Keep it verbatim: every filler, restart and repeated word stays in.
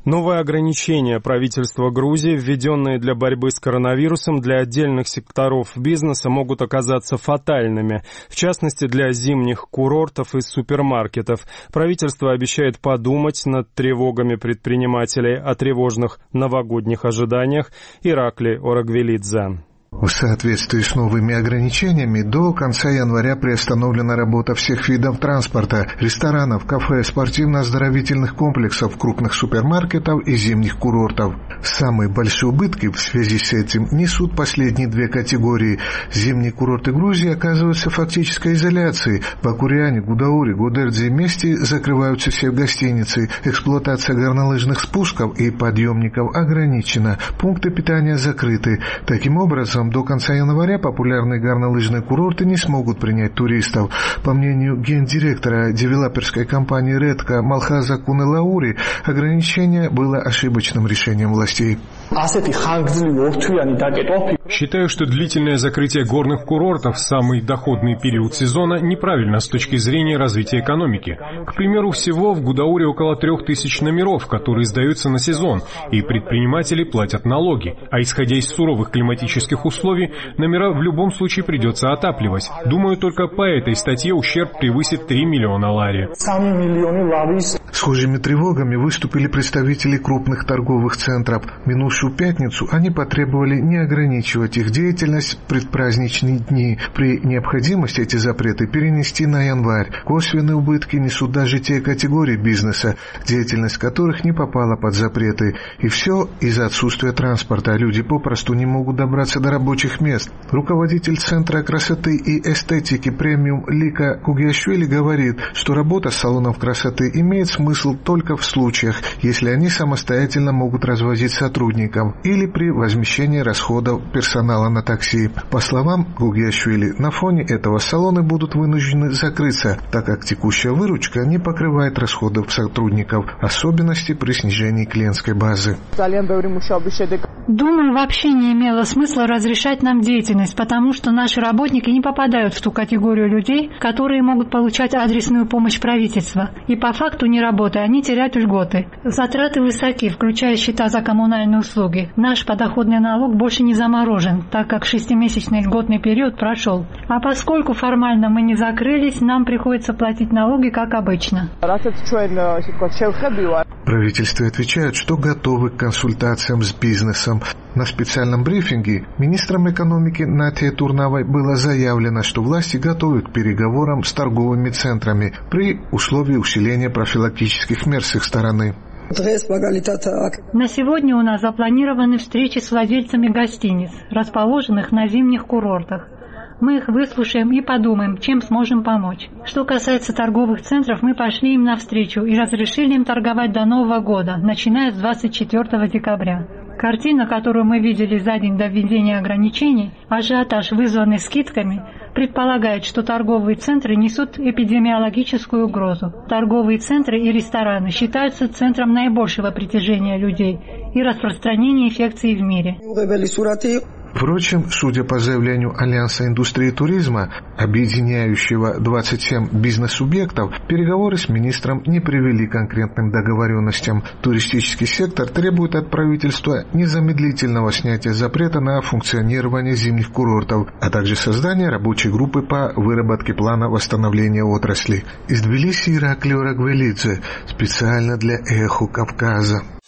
Новые ограничения правительства Грузии, введенные для борьбы с коронавирусом, для отдельных секторов бизнеса могут оказаться фатальными, в частности для зимних курортов и супермаркетов. Правительство обещает подумать над тревогами предпринимателей о тревожных новогодних ожиданиях. Иракли Орагвелидзе. В соответствии с новыми ограничениями до конца января приостановлена работа всех видов транспорта, ресторанов, кафе, спортивно-оздоровительных комплексов, крупных супермаркетов и зимних курортов. Самые большие убытки в связи с этим несут последние две категории. Зимние курорты Грузии оказываются в фактической изоляции. В Акуряне, Гудауре, Гудердзе месте закрываются все гостиницы. Эксплуатация горнолыжных спусков и подъемников ограничена. Пункты питания закрыты. Таким образом, до конца января популярные горнолыжные курорты не смогут принять туристов. По мнению гендиректора девелоперской компании «Редка» Малхаза Кунелаури, ограничение было ошибочным решением властей. Считаю, что длительное закрытие горных курортов в самый доходный период сезона неправильно с точки зрения развития экономики. К примеру, всего в Гудауре около трех тысяч номеров, которые сдаются на сезон, и предприниматели платят налоги. А исходя из суровых климатических условий, номера в любом случае придется отапливать. Думаю, только по этой статье ущерб превысит три миллиона лари. Схожими тревогами выступили представители крупных торговых центров. В минувшую пятницу они потребовали не ограничивать их деятельность в предпраздничные дни. При необходимости эти запреты перенести на январь. Косвенные убытки несут даже те категории бизнеса, деятельность которых не попала под запреты. И все из-за отсутствия транспорта. Люди попросту не могут добраться до рабочих мест. Руководитель Центра красоты и эстетики премиум Лика Кугиашвили говорит, что работа салонов красоты имеет смысл только в случаях, если они самостоятельно могут развозить сотрудников или при возмещении расходов персонала на такси. По словам Кугиашвили, на фоне этого салоны будут вынуждены закрыться, так как текущая выручка не покрывает расходов сотрудников, особенности при снижении клиентской базы. Думаю, вообще не имело смысла разрешать нам деятельность, потому что наши работники не попадают в ту категорию людей, которые могут получать адресную помощь правительства. И по факту не работая, они теряют льготы. Затраты высоки, включая счета за коммунальные услуги. Наш подоходный налог больше не заморожен, так как шестимесячный льготный период прошел. А поскольку формально мы не закрылись, нам приходится платить налоги, как обычно. Правительство отвечает, что готовы к консультациям с бизнесом. На специальном брифинге министром экономики Натьей Турнавой было заявлено, что власти готовы к переговорам с торговыми центрами при условии усиления профилактических мер с их стороны. На сегодня у нас запланированы встречи с владельцами гостиниц, расположенных на зимних курортах. Мы их выслушаем и подумаем, чем сможем помочь. Что касается торговых центров, мы пошли им навстречу и разрешили им торговать до Нового года, начиная с двадцать четвёртого декабря. Картина, которую мы видели за день до введения ограничений, ажиотаж, вызванный скидками, предполагает, что торговые центры несут эпидемиологическую угрозу. Торговые центры и рестораны считаются центром наибольшего притяжения людей и распространения инфекции в мире. Впрочем, судя по заявлению Альянса индустрии туризма, объединяющего двадцать семь бизнес-субъектов, переговоры с министром не привели к конкретным договоренностям. Туристический сектор требует от правительства незамедлительного снятия запрета на функционирование зимних курортов, а также создания рабочей группы по выработке плана восстановления отрасли. Из Тбилиси Иракли Орагвелидзе, специально для «Эхо Кавказа».